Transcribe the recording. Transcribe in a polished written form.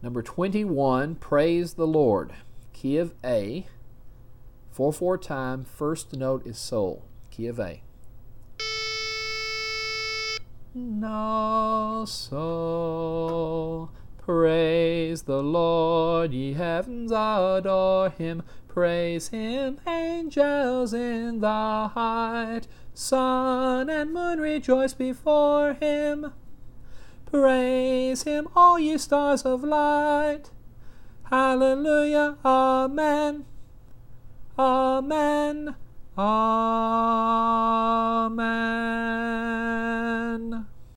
Number 21, Praise the Lord. Key of A. 4/4 time, first note is sol. Key of A. No soul, praise the Lord, ye heavens adore him, praise him, angels in the height, sun and moon rejoice before him. Praise him, all ye stars of light. Hallelujah, amen, amen, amen.